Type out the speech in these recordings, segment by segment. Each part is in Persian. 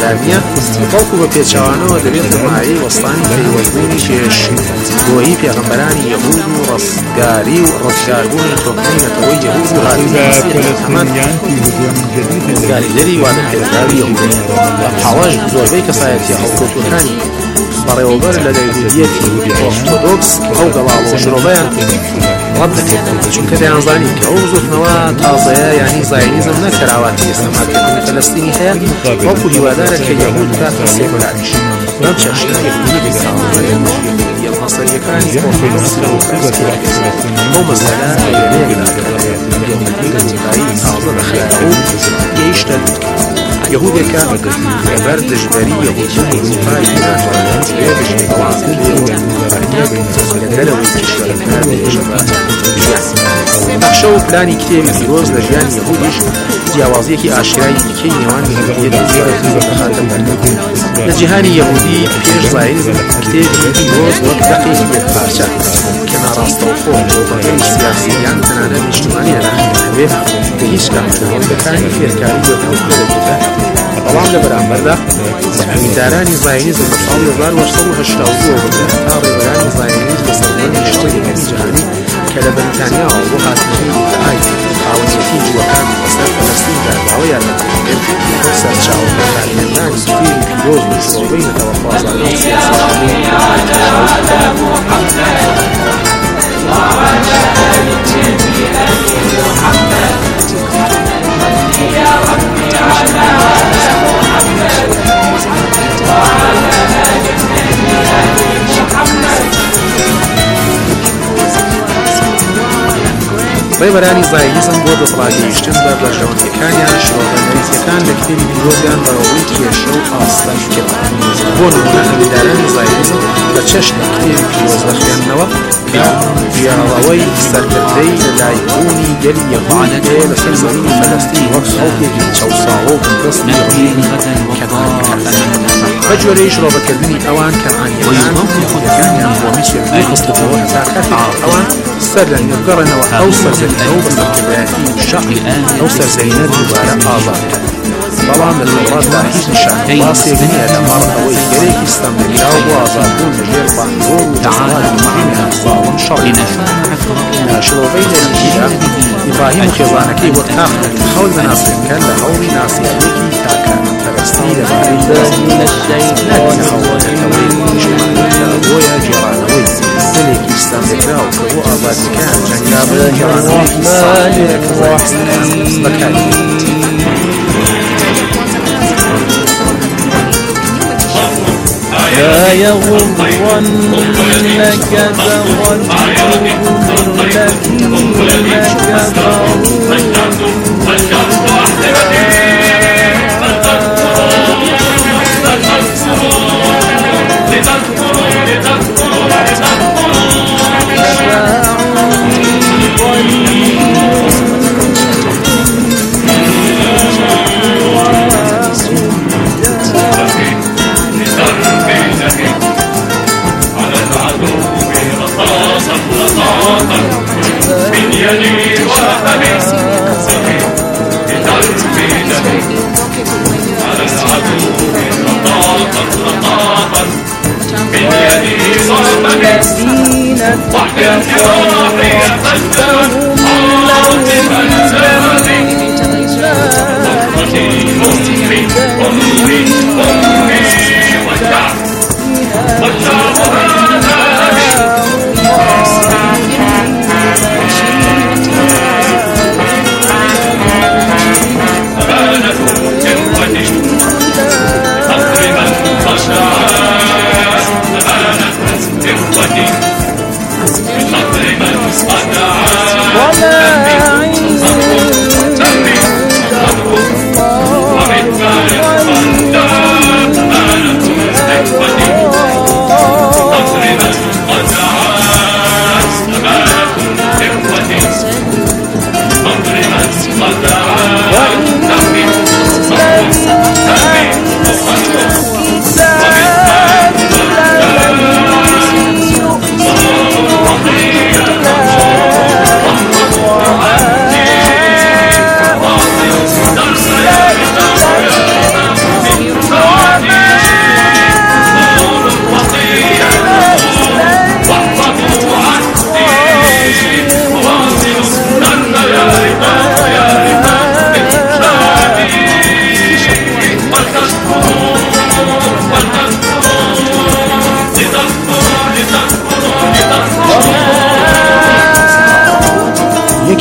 کارنیە بەڵکو بە پێچەوانەوە دەبێت مایەی وەستانی پەیوەندبوونی پێشگۆیی پێغەمبەرانی یەهود و ڕستگاری و ڕزگاربوونی تۆپنینەتەوەی یەهود و ڕزگاریدەری وادەپێدراوی یەهود لەم حاڵەش زۆربەی کەسایەتیە هەڵکەوتوەکانی بەڕێوەبەر لە لایەتیەتی ئۆرتۆدۆکس ئەو گەڵاڵە شرۆڤەیان ڕەت دەکرێت چونکە دەیانزانی کە ئەو زۆرنەوە تازەیە یانی زاینیزم نە کەراواتی ئێستەماکردنی فەلەستینی هەیە وەکو هیوادارە کە یەهود باتە سێکولاریش بەم چەشتە یەهودی دەگەڕاوە مەسەریەکانی ئۆرتۆدۆکس لە ئەو مەسەلە لەوێنەیەکدا یەهودی گەنجەکاری تازە دەخێنەوە و گەیشتە یەهودێکە لەبەر دژبەری یەهودیان ئەوروپای ناتوانێت بێ بژێ ئەوازن لەگەلەوەی کشوەرەکە دەژەباتە بەخشە و پلانی کتێبی پیرۆز لە ژیانی یەهودیش جیاوازیەکی ئاشکرای دیکەی نێوان یەهودیەتی دەخاتە بەردەوام لە جیهانی یەهودی پێش زایینزم کتێبی پیرۆز وەک دەقێکی یەکپارچە کە ناڕاستەوخۆ بۆبەکەی سیاسییان تەنانەت نیشتمانی دەناخێنەوێ کە هیچ کامەوەندەکانی فێرکاری یەهود دەدەبێتە بەڵام لە بەرامبەردا زەمینیدارانی زاینیزم لە ساڵی 1982 بووە تا ڕێبەرانی زاینیزم لە سەردەمی شتێکەکانی جیهانی کە لە بەریتانیاوە بۆ هاتنی ئای خاوەنیەتی جووەکان بەسەر فەلەستیندا داوای یارمەتیدەکرد بۆ سەرچاوەکارهێنانی کتێبی پیرۆز و شۆڕبەی نەتەوەخوازانەی ڕێبەرانی زاینیزم بۆ دەسەڵاتگەیشتن بە بەرژەوەندیەکانیان شۆڕەنەویسیەکان لە کتێبی پیرۆزیان بەڕەوەی کێشە و ئاستەش کرد بۆ نمونە ئەمیندارانی زاینیزم بە چەشنە کتێبی پیرۆز دەخوێننەوە دیاڵەوەی سەرکردەی لەلایبوونی گەلی یەهودی هەیە لەسەر زەمینی فەلەستین وەک خەڵکێکی چەوساوە و بەدەستی ڕژێمی کەنعانیەکان بە جۆرەی شڕۆڤەکردنی ئەوان کەنعانیەکان یەهودەکانیان بۆ میسێنەوەی خستبووە هەتا کاتێک ئەوان سەر لە نێوگەڕێنەوە ئەو سەرزەمینە و بەسەرکردایەتی شەقی ئەو سەرزەمینە دووبارە ئازادکرد بەڵام لە تەوراتدا هیچ نیشانەباسێک نییە لەمەڕ ئەوەی گەرێکی ستەملەکراو بۆ ئازادبوون لەژێر بانگۆ و دەسەڵاتی مەحەمەد ساڵم شەڕی لە شرۆڤەی لەریکیدا ئیبراهیم و خێزانەکەی وەک تاخنێت خەڵک دەناسێنکەن لە هەوڵی ناسیاوێکی تاکانەپەرستی لەبارەی نەبینە هەوڵەکەوەی نیشتمانەکە بۆیە گێڕانەوەی دلێکی ستەملەکراو کە بۆ ئازادیەکان جەنگا بە گێڕانەوەیکی ساڵێک بەکاری لا يغرنك تغرب الذين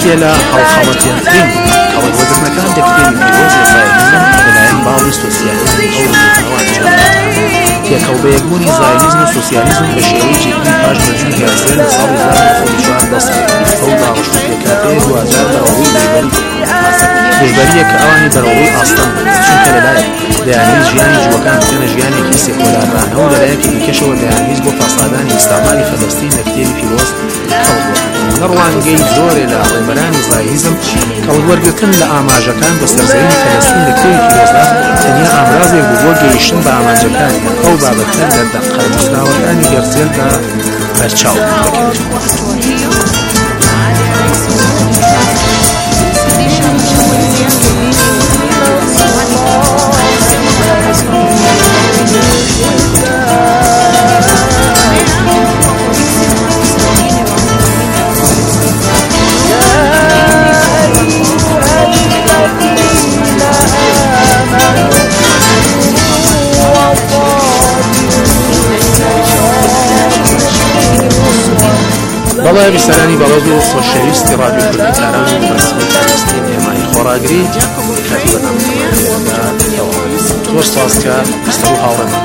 یەکێ لە هەڵخەڵەتیانترین هەڵوەگرتنەکان لە کتێبی پیرۆزی زایلیزم لەلایەن باڵی سۆسیالیزم تێکەڵبەیەکبوونی زایلیزم و سۆسیالیزم بە شێوەیەکی پاش بەرچوونی یاسێر لە ساڵی 1940 دەست پێکرد. ئەو داڕشتپێکاتەیە دواتر بەڕەوەی دژبەریە کە ئەوانی بەرەوەی ئاستان بوو، چونکە لەلایەک دەیانویست ژیانی جووەکان بکەنە ژیانێکی سێکۆلارانەوە و لەلایەکی دیکەشەوە دەیانویست بۆ پاسادانی ئیستعماری فەلەستین لە کتێبی پیرۆز لە ڕوانگەی زۆرێ لە ڕێبەرانی زایلیزم کەڵوەرگرتن لە ئاماژەکان بە سەرزەوی فەلەستین لە کتێبی پیرۆزدا تەنیا ئامرازێک بوو بۆ گەیشتن بە ئامانجەکان. ئەو بابەتە لە دەقەنووسراوەکانی هێرزێلدا بەرچاو دەکرێت. بەڵێ بیسەرانی بەڵێز و خۆشەویستی ڕادیۆ کوردستان و بەسەری فەلەستین هێمای خۆراگری کاتی بەدەمدا زۆر ساز کە بەستەر و هاوڕێمان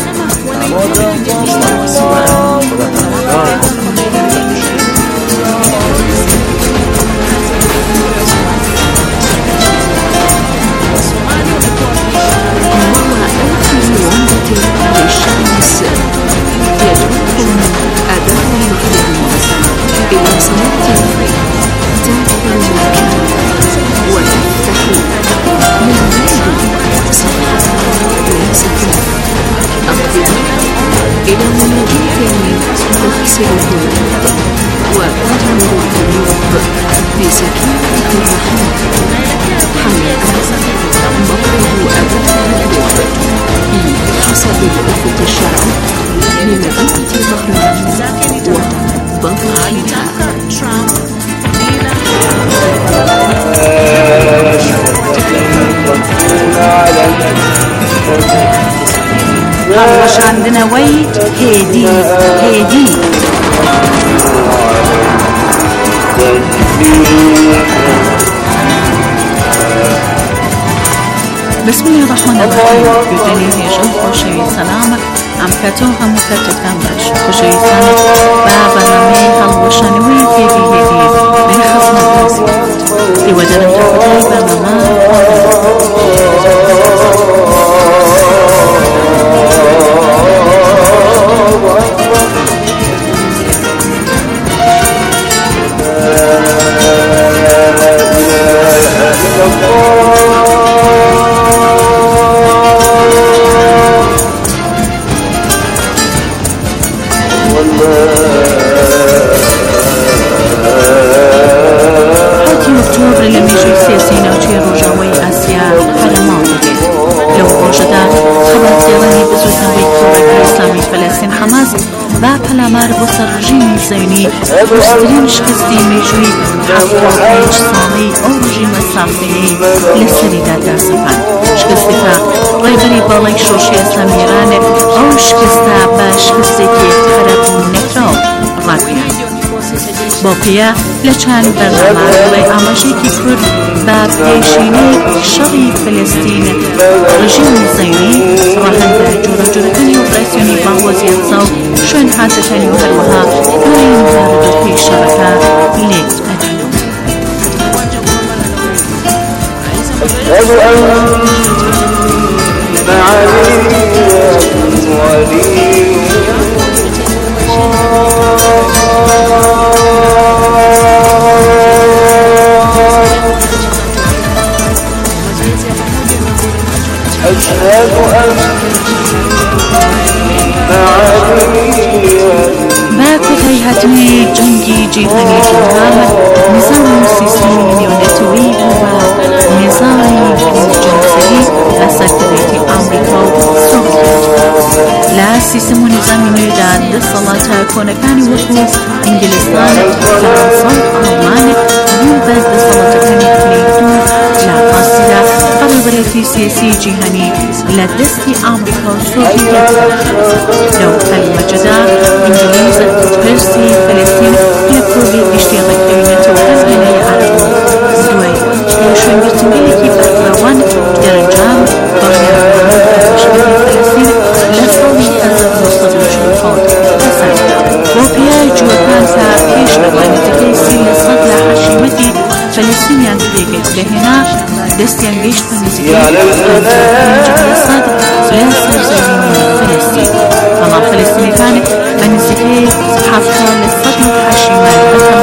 هەڵوەشاندنەوەی هێدی بسم الله الرحمن الرحیم. گوێگرانی هێژە و خۆشەوی سەلامە ئەم کاتۆ هەموو کاتتان باش. خۆشەویستانە بە بەنامەی هەڵوەشاندنەوەی هێدی لێ خەزمەت بازیات هیوادارم تا کۆتایی بەرنامە پەلامار بۆ سەر ڕژیمی زەوینی وشترین شکستی مێژووی 75 ساڵەی ئەو ڕژیمە ساختەیەی لەسەریدا داسەپان. شکستێکە ڕێبەری باڵای شۆشی ئەسلامیێران ئەو شکستە بە شکستێکی خەرەبوو نەکراو ڕاکرا. بۆ پێیە لە چەند بەرنامە بڵێ ئاماژەیەکی کورد بە پێشینەی شەڕی فەلەستین ڕژیمی زەوینی ڕاهەندە جۆرەکانی ئۆپراسیۆنی باڵۆزی ئەقسا و شوێن حاجەکانی و هەروەها دوای ڕادەپێی شەڕەکە لێ ئەدەنەوە. با کۆتایی هاتنی جەنگی جیهانی دووەم نظام و سیستمی نیۆنەتەوەی بوو بە نظامی جەنگسەری لە سەرکردەیەکی ئەمریکا و سۆڤیەت. لە سیستم و نظامی نوێدا دەسەڵاتە کۆنەکانی وەکو ئینگلیزستان، فەڕەنسا و ئەڵمان بوو بە دەسەڵاتەکانی کلێدوو لە ئاسیا بەڕێوەبەرێتی سیاسی جیهانی لە دەستی ئەمریکا و سۆڤیەت. لەو هەلمەجەدا ئینگلیز پرسی فەلەستین لە کۆبی گشتی ڕێککەوتنەوەی عەرەب گەیشت بە نزیکەی سەد لە سەرزەوینی فەلەستین. بەڵام فەلەستینیەکان بە نزیکەی 70 لە 180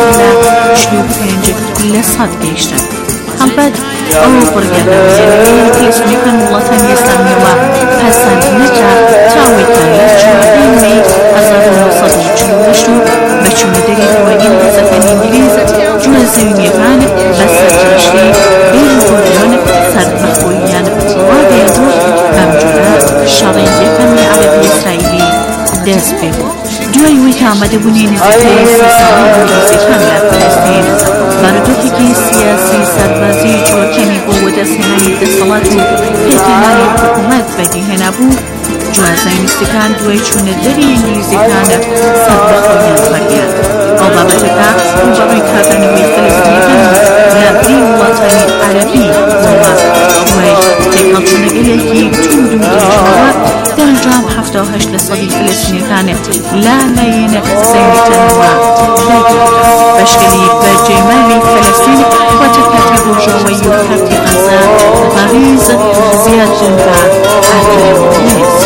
لە 45 گەیشتن. هەمبەد ئەو بڕگەندەوزێنەکەی فەلەستینیەکان وڵاتانی ئێسلامیەوە پەسەند نەکرا تاوێکە لە 14 مەی 1948 و بە چوونەدەری هەوایی هێزەکانی ئینگلیز جوە زەوینیەکان بە سەرچاشتی بێنجۆریان سەربەخۆییان ڕادێنبوو. بەم جۆرە شەڕی یەکەمی عەرەبی ئیسرائیلی دەست پێ بوو. دوای ئەوەی کە ئامادەبوونی نزیکەی 30 ساڵی ئینگلیزیەکان لە فەلەستین بارودۆخێکی سیاسی سەربازی جوڵەکەمی بۆ وەدەستهێنانی دەسەڵات و پێکهێنانی حکوومەت بەدیهێنا بوو. جوازەوینیستەکان دوای چوونەدەری ئینگلیزیەکان سەربەخۆییان بەردیان. ئەو بابەتەکە ڕوبەڕووی کارانەوەی فەلەستینیەکان لە پێی وڵاتانی عەرەبی بووە. دوای تێکەڵچوونەگەلێکی توند و درێژەوە دەرەنجام 78 لە سەدی فەلەستینیەکان لا لایەنە زەوینیتەوە داگیرکرا. بەشکەلی بەرجێماوی فەلەستین واتە کاتی ڕۆژاوایی و کاتی غەزە بەڕیز زیاد بوون بە ئاگری میسر.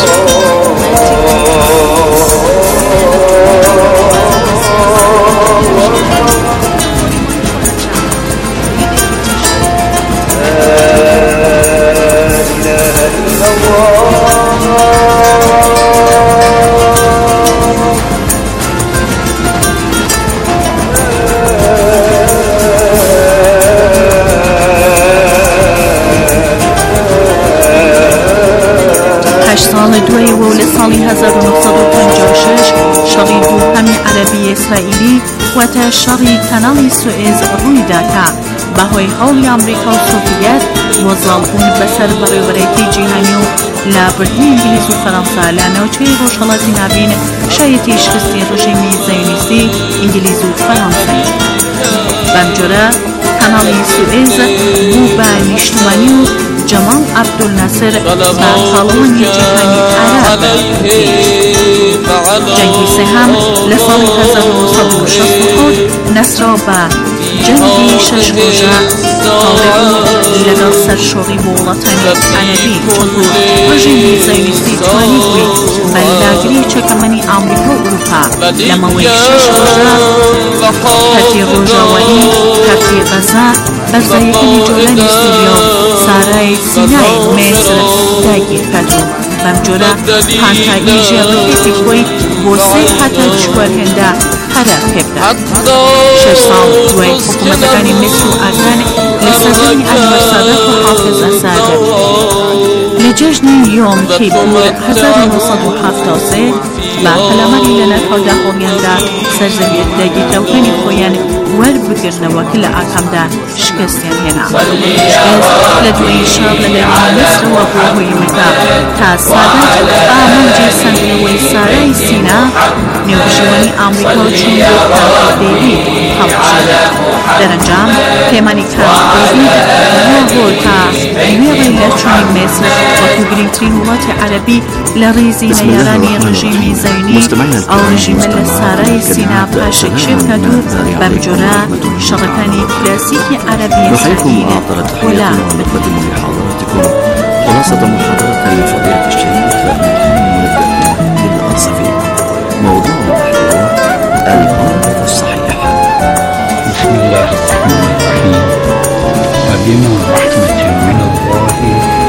ساڵی دوایەوە لە ساڵی 1956 شەڕی دووهەمی عەرەبی ئیسرائیلی واتە شەڕی کەناڵی سوئێز ڕوویدا کە بەهۆی هەوڵی ئەمریکا و سۆڤیەت وەزاڵبوون بەسەر بەڕێوەبەرێتی جیهانی و لابردنی ئینگلیز و فەڕەنسا لە ناوچەی ڕۆژهەڵاتی ناوین شایەتی شکستی ڕژیمی زەیۆنیستی ئینگلیز و فەڕەنسای. بەم جۆرە کەناڵی سوئێز بوو بە نیشتوانی و جەمال عەبدولناسر بە پاڵەوانی جیهانی عەرەب. جەنگی سێهەم لە ساڵی 1960 نەسرا بە جەنگی 6 ڕۆژە تاڵێبوو لەگەڵ سەرشۆڕی بۆ وڵاتانی عەرەبی چونکو ڕژیمی زەیۆنیستی توانی بووی بە لاگری چەکەمەنی ئەمریکا و ئەوروپا لە مەوەی 6 ڕۆژە کاتی ڕۆژاوایی، کاتی غەزە، بەرزاییەکانی جۆلانی سووریا و سارای سینای میسر داگیر کردوون. بەم جۆرە پانتایی ژێڕەکێتی خۆی بۆ 3 هەتە چوارهێندا قەرار پێبدا. 6 ساڵ دوای حکوومەتەکانی میسر و ئاگان لە سەردانی ئەنوەر سادات و حافز ئەساد لە جەژنی یۆم کیپور 1973 بە پەلاماری لە نەرخەوداخۆڵیاندا سەرزەویەت داگیرکراوەکانی خۆیان وەربگرنەوە کە لە ئاکامدا شکستیان هێنا. شکست لە دوای شەڕ لە لایەنی میسرەوە بۆ هۆیەوەکە تا سادات ئامانجی سەنگەوەی سارای سینا نێوگشتوانی ئەمریکا و چین بۆ کامپ دیوید هەڵبژێرا. دەرەنجام پەیمانی کامپ دیوید بۆ تا نوێڕی لە چوونی میسر وەکو گرنگترین وڵاتی عەرەبی لە ڕێزی نەیارانی ڕژیمی زەیۆنی ئەو ڕژیمە لە سارای سینا پاشەکشێ بکات و بەم جۆرە شەڕەکانی کلاسیکی عەرەبی ئیسرائیل وەلا نقدم لحضراتكم خلاصة محاضرة لفضيلة الشيخ محمد الأرصفي. موضوع المحور الموقف الصحيح. بسم الله الرحمن الرحيم. وبما رحمة من الله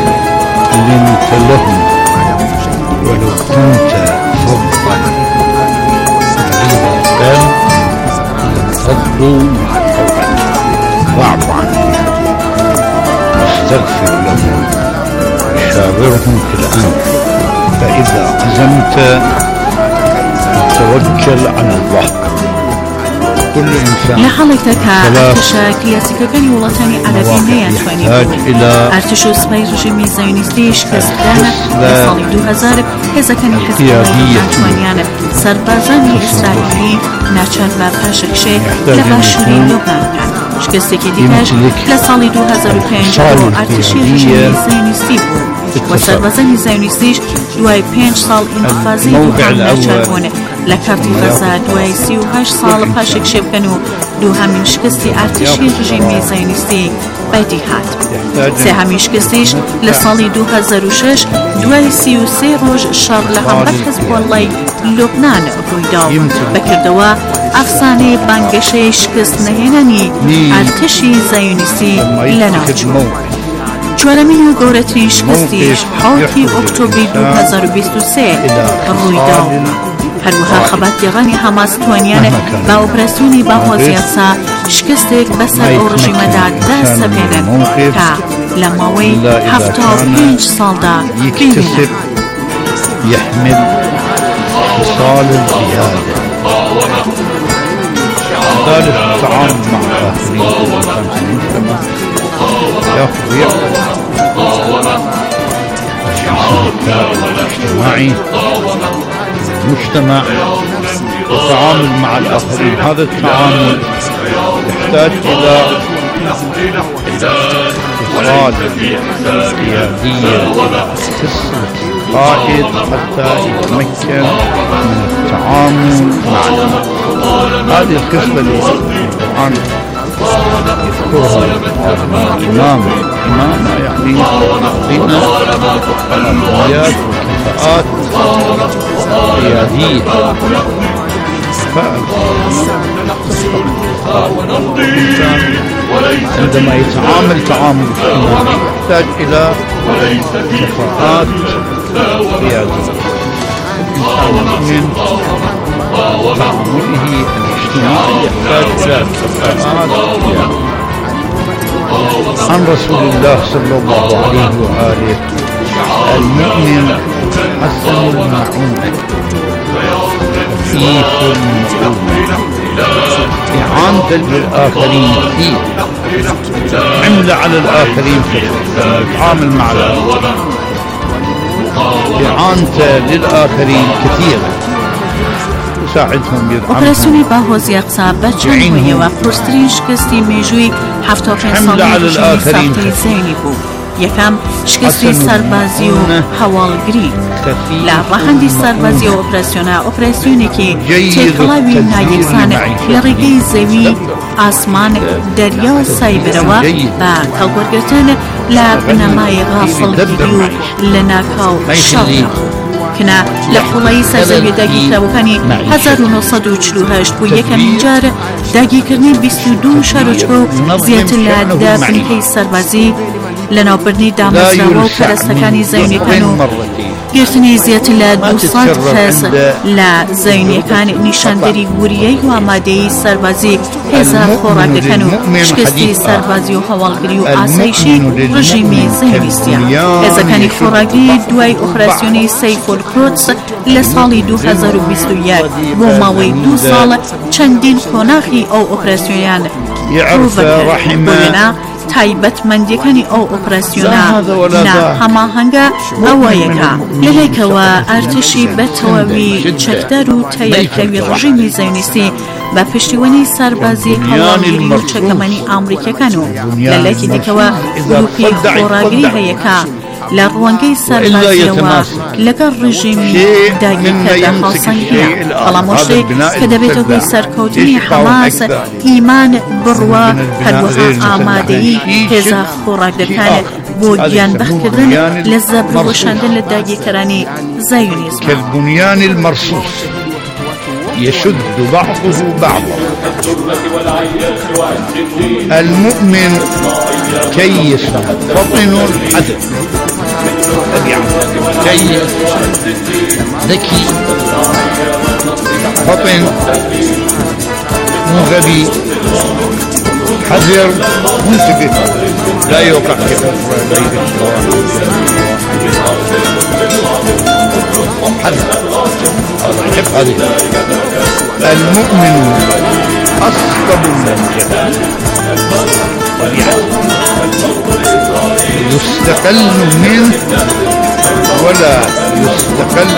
لنت لهم ولو كنت فظا غليظ القلب لانفضوا من حولك فاعف عنهم واستغفر لهم وشاورهم في الأمر فإذا عزمت فتوكل على الله. لە حاڵێکدا کە ئەرتشە کلاسیکەکانی وڵاتانی عەرەبی نەیانتوانی ئەرتش و سوپای ڕژیمی زەیۆنیستی شکستدانە لە ساڵی 2000 هێزەکانی حیزبوڵای ناتوانیانە سەربازانی ئیسرائیلی ناچار بە پاشەکشێ لە باشووری لۆبنان بکەن. شکستێکی دیکەش لە ساڵی 2005 ئەرتشی ڕژیمی زەیۆنیستی بوو و سەربازانی زەیۆنیستیش دوای 5 ساڵ ئینقاذی دووهەم ناچاربوون لە کارتی غەزە دوای 38 ساڵ پاشەکشێ بکەن و دووهەمین شکستی ئەرتشی ڕژیمی زەیۆنیستی بەدی هات. سێهەمی شکستیش لە ساڵی 2006 دوای 33 ڕۆژ شەڕ لە هەمبەر حیزبوڵای لوبنان ڕوویدا و بەکردەوە ئەفسانەی بانگەشەی شکست نەهێنانی ئەرتشی زایۆنیستی لە ناوچوو. چوارەمین و گەورەترین شکستیش 7 ئۆکتۆبری 2023 ڕوویدا و هەروەها خەباتیەکانی هەماس توانیانە با ئۆپراسیۆنی باهۆزیاسا شکستێک بەسەر ئەو ڕژیمەدا دەستەپێنن کە لە ماوەی 75 ساڵدا بینێنن. يحمل خصال الزيادة ذلك التعامل مع الآخرين في المجتمع يخضع الاجتماعي المجتمع والتعامل مع الآخرين. هذا التعامل يحتاج إلى خصال قيادية قائد حتى يتمكن من التعامل مع الناس. هذه الخصلة اللي القرآن يذكرها الإمامة يعني يعطينا الأولويات والكفاءات القيادية. عندما يتعامل تعامل اجتماعي يحتاج إلى كفاءات قيادية. الإنسان من تعامله الاجتماعي يحتاج إلى كفاءات قيادية. عن رسول الله صلى الله عليه وآله: المؤمن حسن المعونة خفيف المعونة، إعانة للآخرين كثير، حمل على الآخرين كثير، يتعامل مع الآخرين إعانة للآخرين كثير، يساعدهم ئۆپراسیۆنی باهۆزی قسا بەچەندەوە قورسترین شکستی مێژووی 75 ساڵی ڕژیمی ساختەی زەینی بوو. یەکەم شکستی سەربازی و هەواڵگری لە ڕاهەندی سەربازی و ئۆپراسیۆنێکی تێکەڵاوی نایەکسانە لە ڕێگەی زەوی، ئاسمان، دەریا و سایبرەوە بە هەڵوەرگرتن لە بنەمای غافڵگیری و لە ناکاو شەڕ کنا لە قوڵایی سەرزەوی داگیرکراوەکانی 1948 بوو یەکەمین جار داگیرکردنی 22 شارۆچکە و زیاتر لە 10 بنکەی سەربازی لە ناوبردنی دامەزراوە و پەرستەکانی زەوینیەکان و گرتنی زیاتر لە 200 کەس لە زەوینیەکان نیشاندەری وریەی و ئامادەیی سەربازی هێزە خۆڕاگەکان و شکستی سەربازی و هەواڵگری و ئاسایشی ڕژیمی زەوینیستیە. هێزەکانی خۆڕاگری دوای ئۆپراسیۆنی سەیفۆلکرۆتس لە ساڵی 2021 بۆ ماوەی 2 ساڵ چەندین کۆناغی ئەو ئۆپراسیۆنیان ڕووبەکەوێنە تایبەتمەندیەکانی ئەو ئۆپراسیۆنە هەماهەنگە ئەوەیەکە لەلایکەوە ئەرتشی بەتەواوی چەکدار و تەیارکراوی ڕژیمی زەوینیستی بە پشتیوانی سەربازی هەواڵگیری و چەکەمەنی ئامریکەکان و لەلایکی دیکەوە گروپی خۆڕاگری هەیەکە لە ڕوانگەی سەربازیەوە لەگەڵ ڕژیمی داگیرکردە هاوسەنگیە. بەڵام شتێک کە دەبێتە هۆی سەرکەوتنی حەماس ئیمان بڕوە هەروەها ئامادەیی هێزە خۆڕاگەکان بۆ گیانبەختکردن لە زەبڕەوەشاندن لە داگیرکەرانی زایۆنیزم. كالبنيان المرصوص يشد بعضه بعضا. المؤمن كيس فطن حدث، كيس ذكي فطن مو غبي، حذر منتبه لا يوقع في حفرة بين حذر. هذه المؤمن أصلب من الجبل يستقل منه ولا يستقل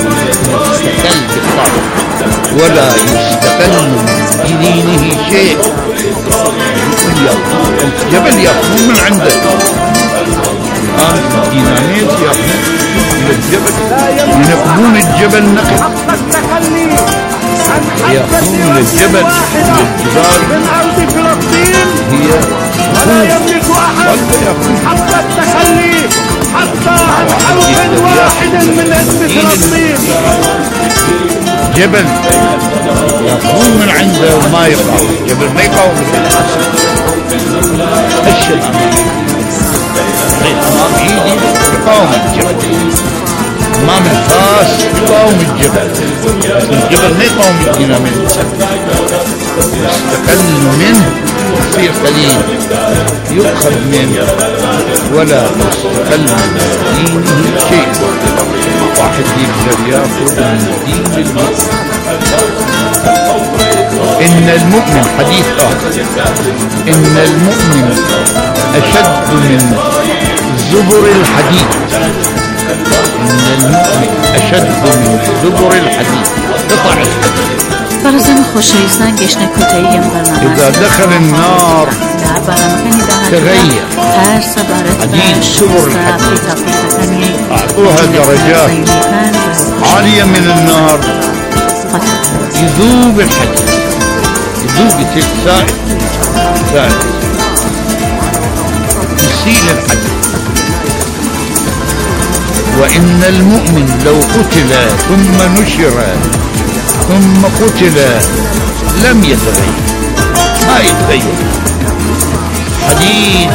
بالطبع ولا يستقل من دينه شيء. الجبل يقوم من عنده، الدينانيت يقوم من الجبل، ينقلون الجبل نقل، يقومون الجبل من الجبال، من أرض فلسطين ولا يملك حتى التخلي حتى عن حرف واحد من اسم فلسطين. جبل يقوم من عنده وما يقاوم، جبل ما يقاوم الشيء امام ايدي يقاوم الجبل، امام الفاس يقاوم الجبل، الجبل ما يقاوم الديناميت، يستقل منه يصير قليل، يؤخذ منه ولا يستقل من دينه شيء. واحد يقدر ياخذ من دين المسلم. إن المؤمن حديث آخر، إن المؤمن أشد من زبر الحديد، إن المؤمن أشد من زبر الحديد، قطع الحديد. برزن خوشویستان گشنه کتایی برنامه إذا دخل النار تغير هر سبارت حديد زبر الحديد، أعطوها درجات عالية من النار، يذوب الحديد، يذوب يصير سائل يسيل الحديد. وإن المؤمن لو قتل ثم نشر ثم قتل لم يتغير، ما يتغير، حديد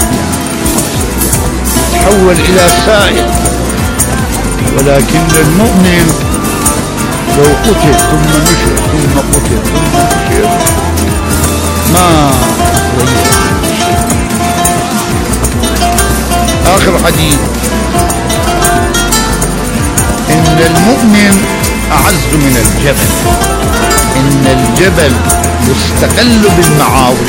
تحول إلى سائل. ولكن المؤمن لو قتل ثم نشر ثم قتل ثم نشر ما يتغير شيء. آخر حديث، إن المؤمن أعز من الجبل، إن الجبل يستقل بالمعاول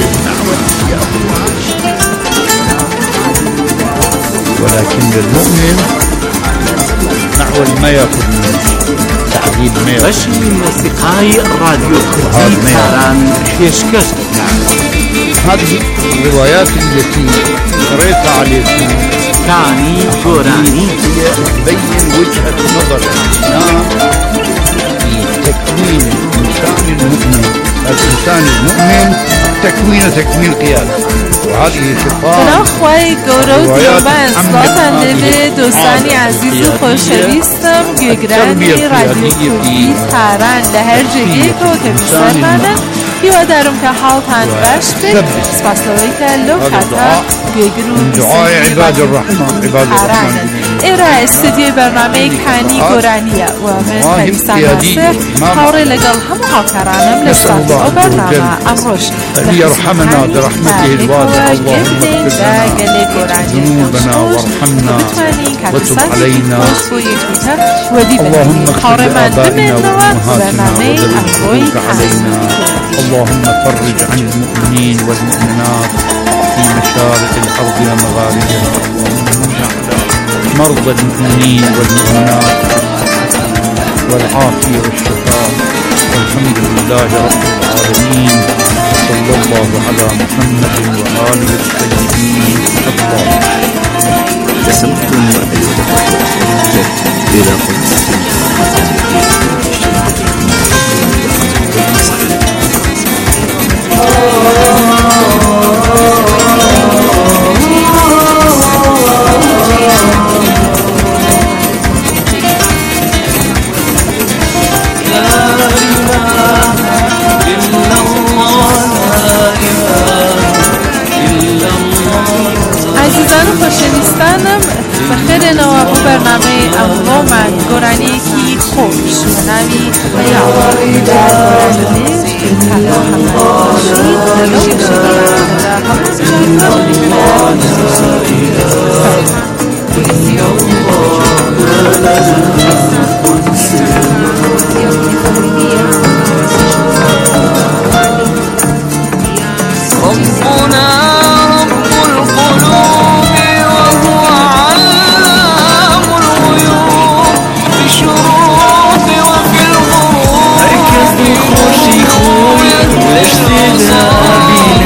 ولكن المؤمن معول ما يأخذ منه تعذيب ما يأخذ. بشري موسيقاي راديو كردي تاران خيشكش. هذه الروايات التي قريتها عليكم كاني جوراني هي تبين وجهة نظر الإسلام في تكوين الإنسان المؤمن. الإنسان المؤمن تكوين قيادة، وهذه صفات خوای گورو دیوبه انصلات نوی دوستانی عزیز و خوشویستم گگرانی رادیو کردی تاران لهر جگه که بیسر منن و درم که حالتان باش بید سپاسلوی که لو خطا گگرو دعای عباد الرحمن. ایرا استودیو برنامه کانی گورانیه و من پریسا ناصر حوری لگل همه هاکرانم لسات و برنامه امروش ليرحمنا برحمته الواسعة. اللهم اغفر لنا ذنوبنا وارحمنا وتب علينا. اللهم اغفر لآبائنا وأمهاتنا وذوينا علينا. اللهم فرج عن المؤمنين والمؤمنات في مشارق الأرض ومغاربها. اللهم على مرضى المؤمنين والمؤمنات والعافية والشفاء. والحمد لله رب العالمين. صلى الله على محمد وآله الطيبين الطاهرين. تسمعتم أيها الأخوة إلى قدس عزیزان خوشویستانم بخیر نوابو برنامه امرومن گرانی کی خوش منامی بیاوری در گرانی حتی همه باشید لنو بشید خوشی خوی لشتی دابی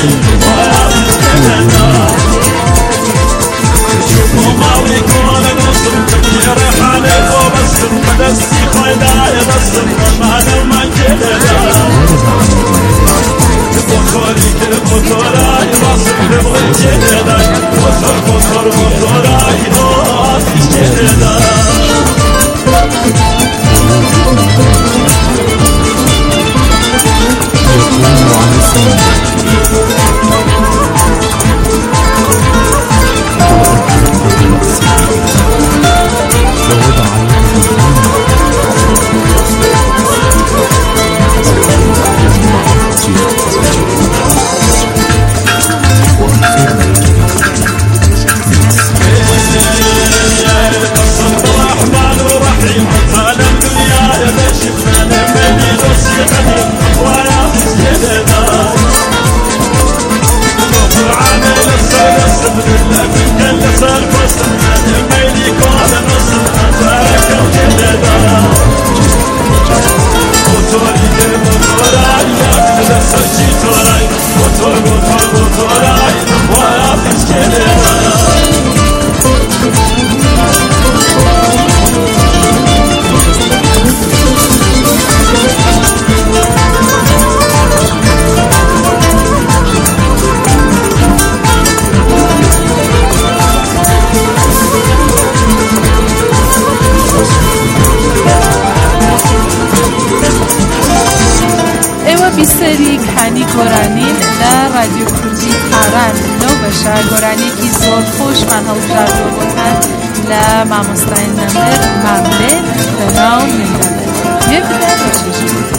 بیسری کنی گرانین در رادیو کردی تهران نو بشه گرانی کی زور خوش من ها جرد بودن ل ماموستای نمر ممله به نام نمره یه بده بچشید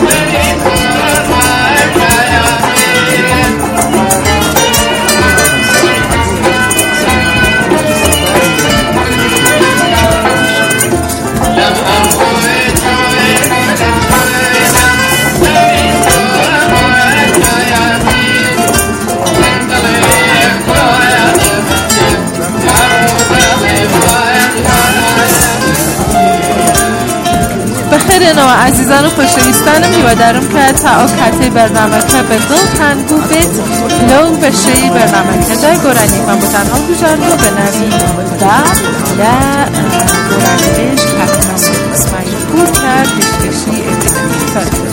عزیزان و خوشویستانم هیوادارم که تا کاتی برنامه که به دلتان بوید لو بشی برنامه که دا گرانی من بتنها گذارد و به نوی دا گرانیش که نسو اسمایی بود کرد بشکشی ابنی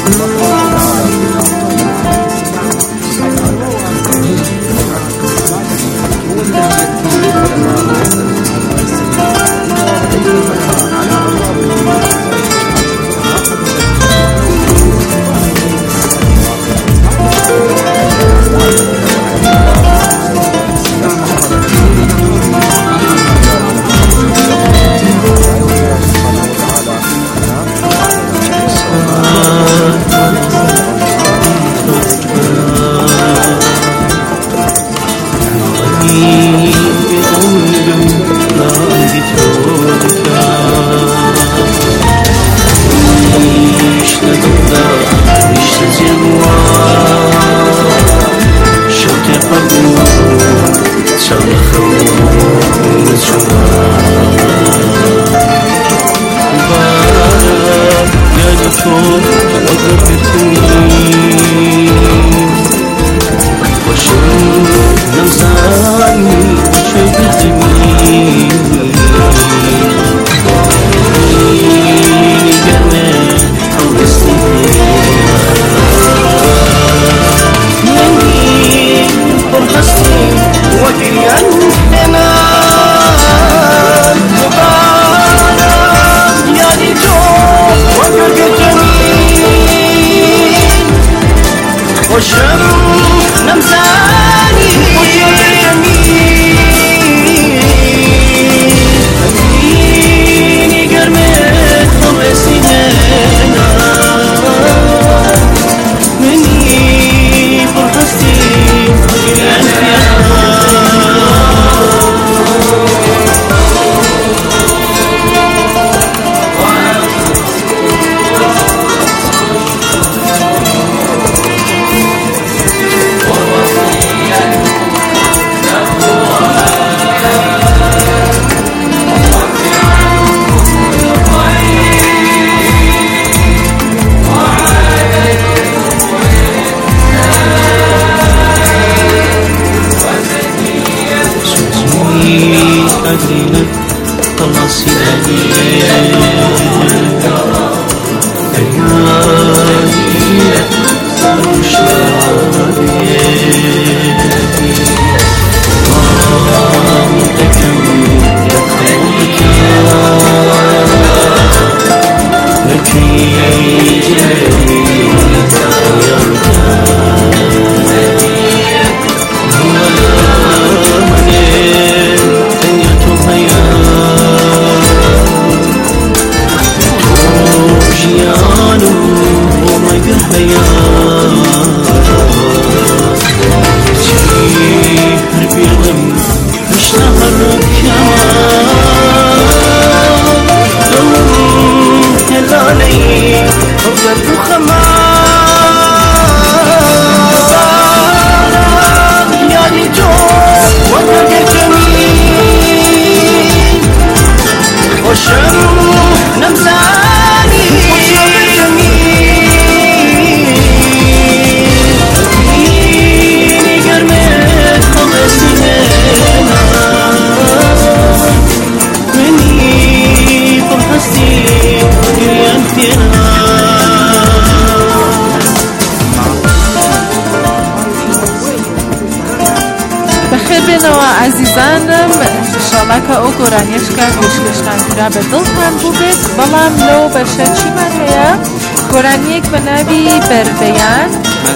عزیزانم انشالله که او گرانیش که گشکشتن کرا به دلتان بودید بلام لو بشه چی من هیا گرانیک به نوی بردیان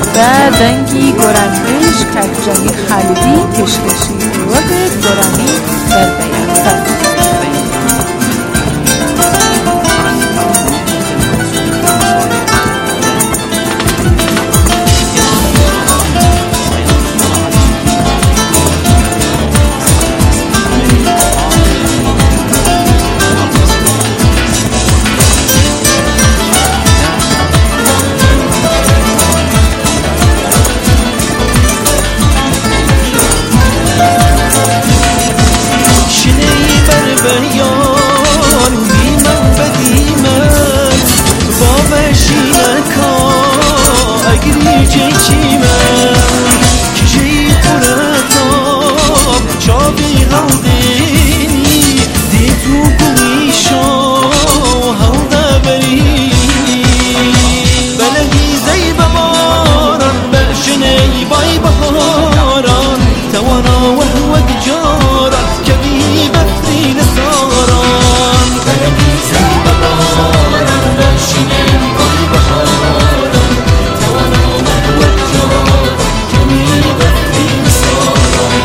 و دنگی گرانیش که جنگی خالدی گشکشی بودید گرانی بردیان جيتي من كجي قرطاب شافي غوديني ديتو قويشو هودا بري بلدي زي ببارا بأشني باي بهارا توانا وهو جارا كبي بثري نساران بلدي زي ببارا بأشني باي بهارا توانا وهو جارا كبي بثري نساران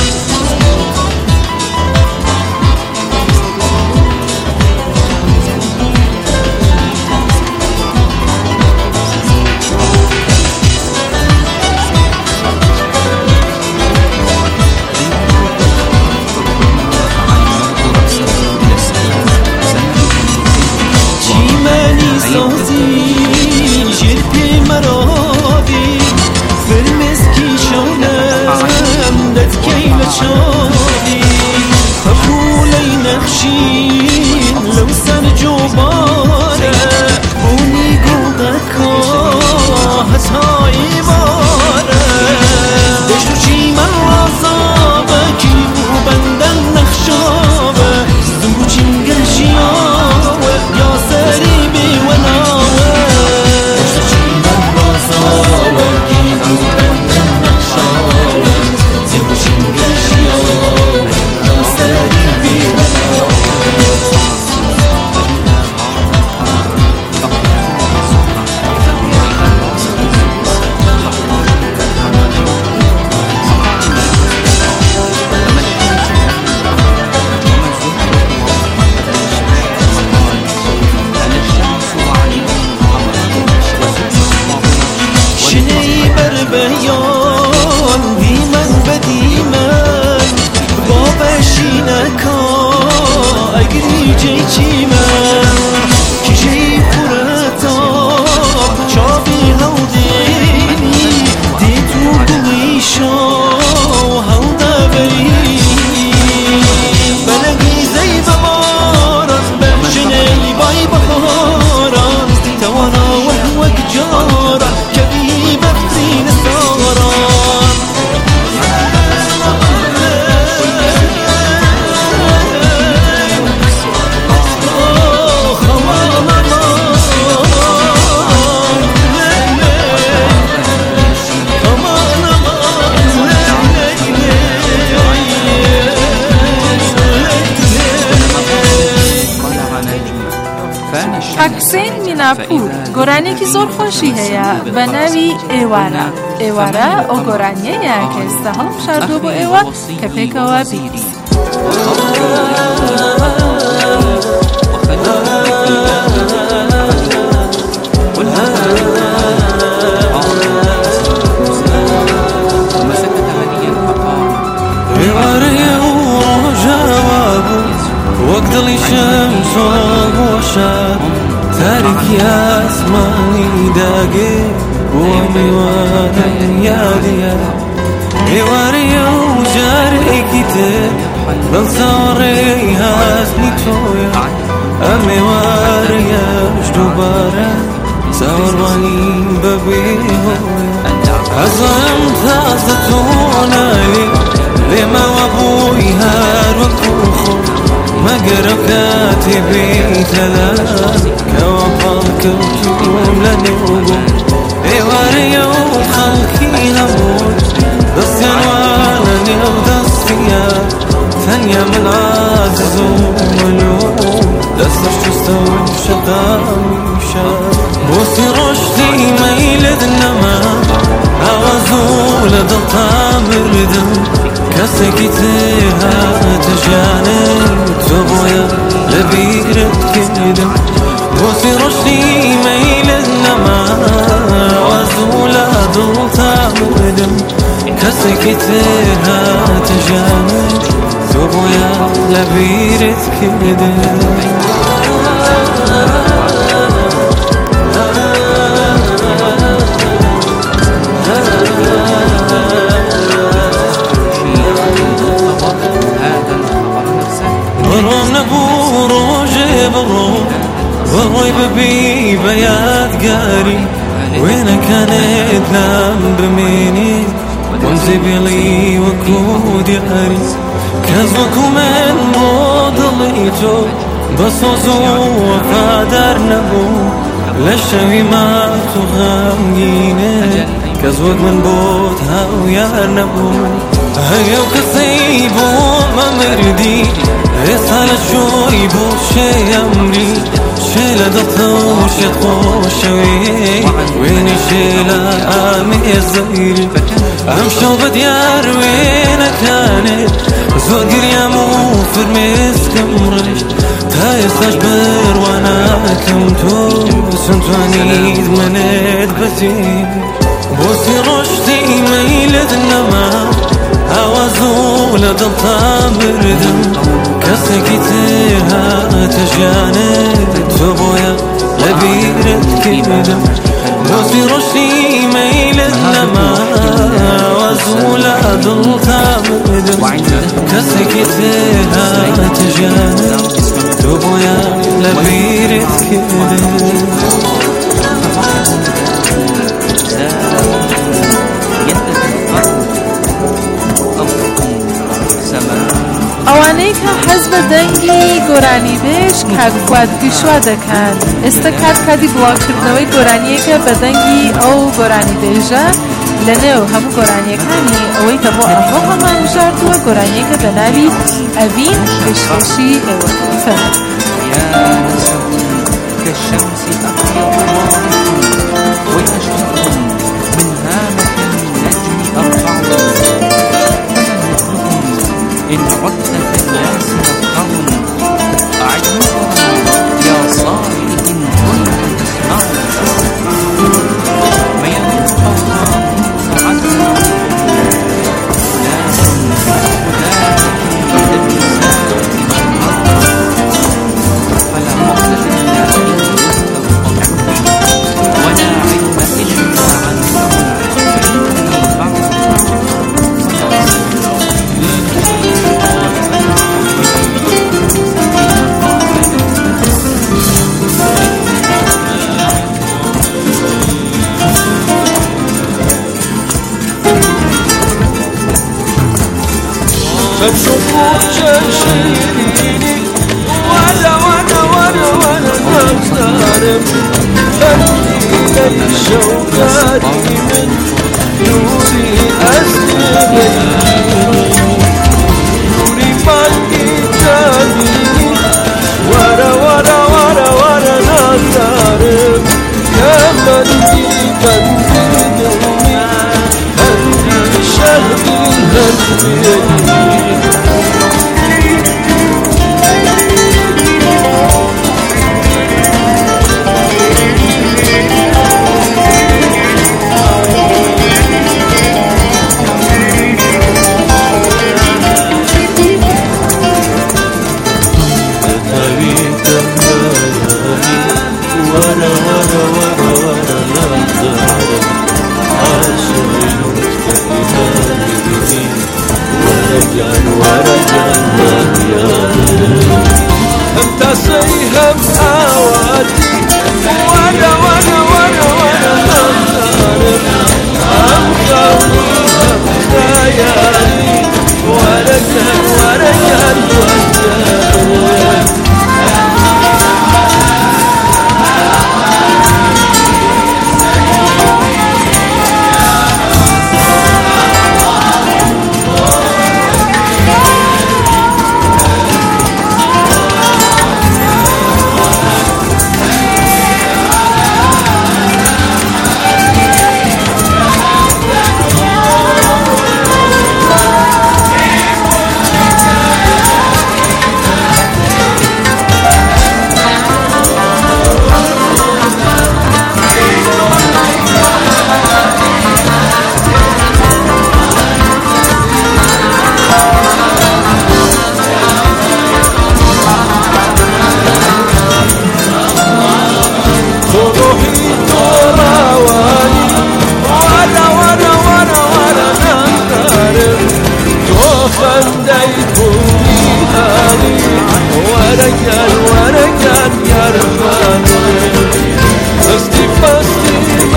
صوتي جربي مرادي في المسكي شونم دتكي لشادي فقولي نخشين لو سنجو بارا بوني قلدكا هتاي بارا دشتو شي من رازابكي وبندن نخشابه زنگو چنگل شیاوه یا سری بی بیان دیمن به دیمن با بشینکا اگری جیچی من کی جی پورتاب چاوی هودینی دی تو بویشا هودا بری بلگی زی ببارن بمشنی بای بخارن توانا وهوك جارا كبي بفتين الثوران حسین میناپور گۆرانێکی زۆر خۆشی هەیە بە ناوی ئێوارە. ئێوارە ئەو گۆرانیەیە کە ئێستا هەڵم شاردووە بۆ ئێوە کە پێکەوە بیری. وقدلي شمس وشاب تارك يا اسماني داقي وميوانا ياديا ايواري وجاري كتير بلصاري هاسني تويا اميواري اشتبارا سوراني ببيهويا عزم تازتونالي لما وابوي هار وكوخو مقرب كاتبي ثلاث كوفاك وجوم لنوقو ايواري وخلقي نموت بس ينوانا نيوض الصيام ثانية من عزز وملوم دستش تستوي شقامي شاب بوسي رشدي ميلد النما اوازول دلطام الردم كسكتها تجانب تبويا لبيرت كدم بوسي رشدي ميل النما وزولا دلتا مردم كسكتها تجانب تبويا لبيرت كدم وروي ببي بيات قاري وين كانت ذنب مني وانزبي لي وكود ياري كذبك من مضليتو بصوزو وفادر نبو لشوي ما تغمجيني كذبك من بوتها ويار نبو هيا وكسيبو ما مردي رسالة شوي بوشي أمري شيلة دطوش يطوشوي ويني شيلة عامي الزهيري أمشو بديار وين كانت زوجر يا موفر مستمرش تايس أجبر وانا كمتو سنتواني منت بزين بوسي رشتي ميلد النما أوازو لدلتا مردم كسكتها تجانب تبويا لبيرت كدم بوسي رشتي ميل النما أوازو لدلتا مردم كسكتها تجانب تبويا لبيرت كدم ئەوانەی کە حەز بە دەنگی گۆرانیبێژ کاکواد پیشوا دەکەن ئێستا کاتی بڵاوکردنەوەی گۆرانیەکە بە دەنگی ئەو گۆرانیبێژە لە نێو هەموو گۆرانیەکانی ئەوەی کە بۆ ئەمڕۆ هەمان ژاردووە گۆرانیەکە بە ناوی ئەڤین پێشکەشی ئێوە إن عدت في الناس مفقر أعدهم يا صاحي إن كنت تسمع ما يموت الله فعدنا لكن فلا مقصد إلا ولا علم إلا عنه فالشكور شيريني وانا نستعرف خلي لي شوقاتي من نوري أسريني نوري مالكي جابيني ورا نستعرف يا مالكي بندي دومي هندي شهدي هندي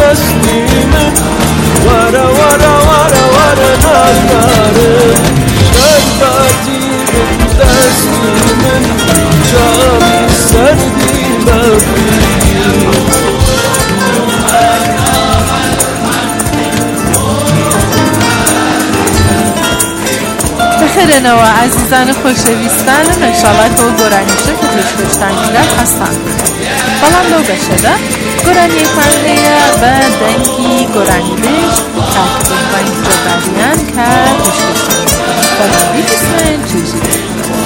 دستی من وره وره وره وره نداره شربتی دستی من جامی سردی بخیر نوا عزیزان خوشویستان انشالله که گرانیشه که پشتشتن میرد هستن بلند لو بشه گرانی کنده به دنگی گرانی بش تحقیق و اینجا بریان که پشتشتن بلند بیدیسمن چیزی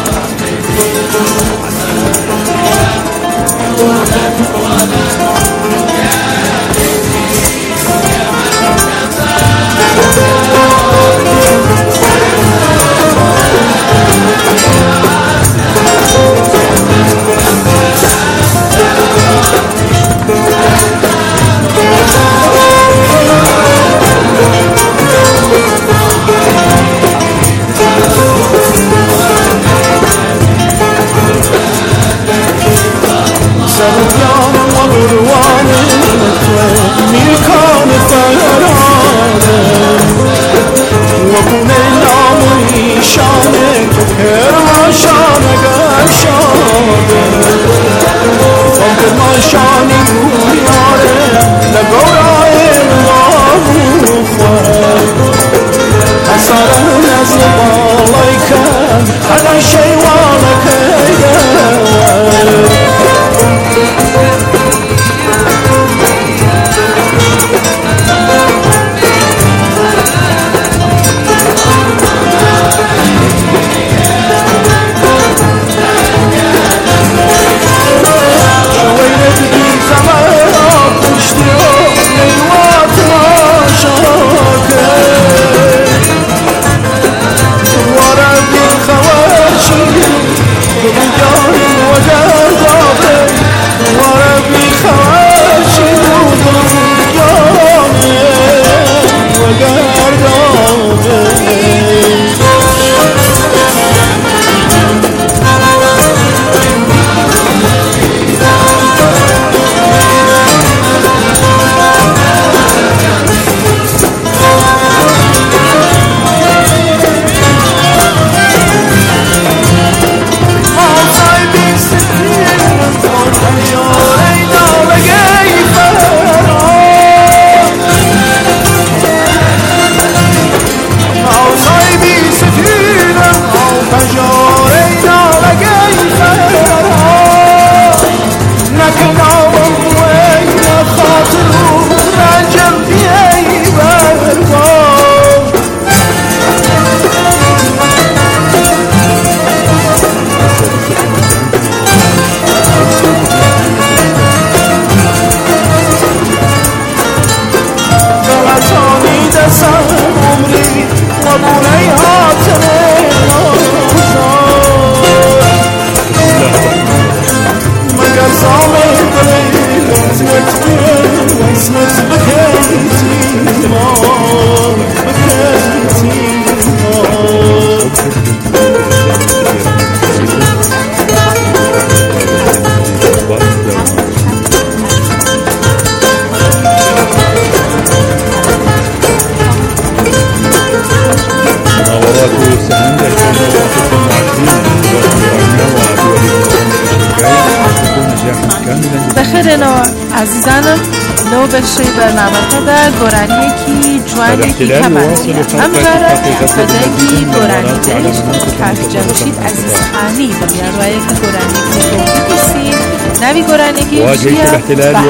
عزیزانم نو بشی برنامه در گرانی کی جوانی کی کمانیه امجاره بدنگی گرانی دهش کف جمشید عزیز خانی بگیر روی که گرانی کی رو بکسی نوی گرانی کی جیه بحر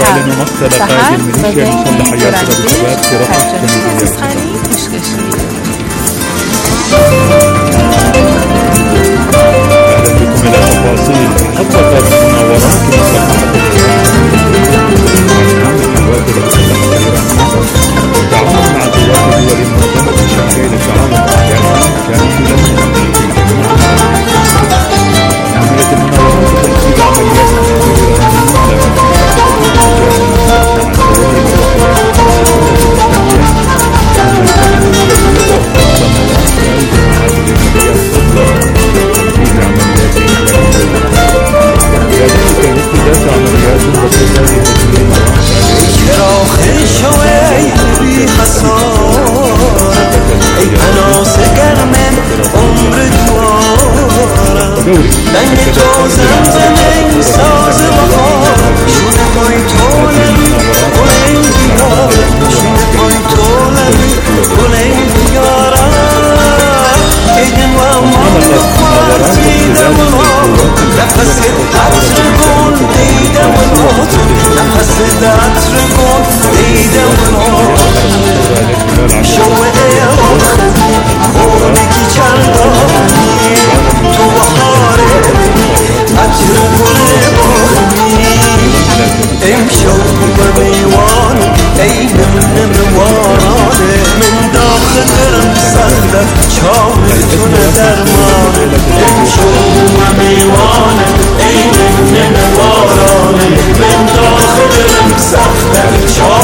بدنگی گرانی دهش کف جمشید عزیز خانی پیشکشی در چاهتون درمانه شما میوانه این من بارانه من داخل سخت در چاه